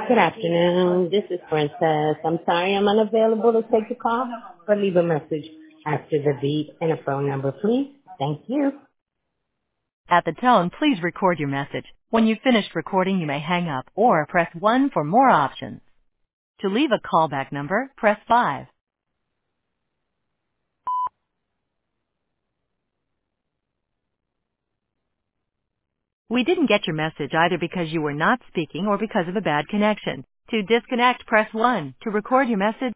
Good afternoon. This is Princess. I'm sorry I'm unavailable to take the call, but leave a message after the beep and a phone number, please. Thank you. At the tone, please record your message. When you've finished recording, you may hang up or press 1 for more options. To leave a callback number, press 5. We didn't get your message either because you were not speaking or because of a bad connection. To disconnect, press 1. To record your message,